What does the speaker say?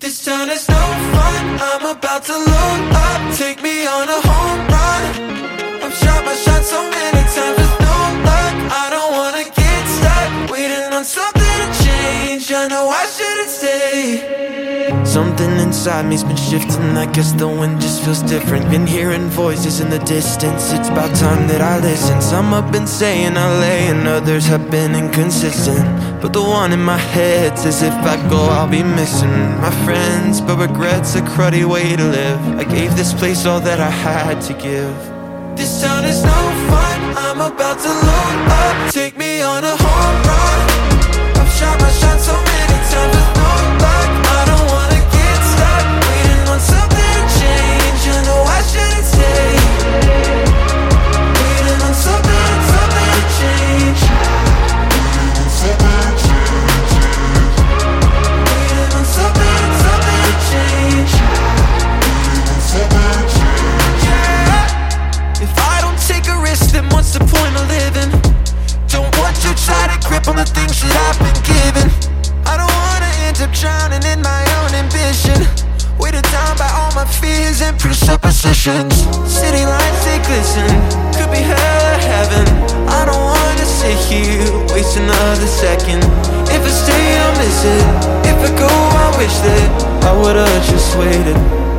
This town is no fun, I'm about to load up. Take me on a home run. I've shot my shot so many times with no luck. I don't wanna get stuck, waiting on something to change. I know I shouldn't stay. Something inside me's been shifting. I guess the wind just feels different. Been hearing voices in the distance. It's about time that I listen. Some have been saying LA and others have been inconsistent, but the one in my head says if I go I'll be missing my friends, but regret's a cruddy way to live. I gave this place all that I had to give. This town is no fun, I'm about to load up. Take me on a home run. I've shot my shot so many times with no luck. I don't wanna get stuck, waiting on something to change. I know I shouldn't stay, waiting on something to change. Waiting on something to change. Yeah. If I don't take a risk, then what's the point of living? Don't want to try to grip on the things that I've been given. I don't wanna end up drowning in my own ambition, weighted down by all my fears and presuppositions. City lights, they glisten, could be hell or heaven. I don't wanna sit here, waste another second. If I stay, I'll miss it. If I go, I wish that I would've just waited.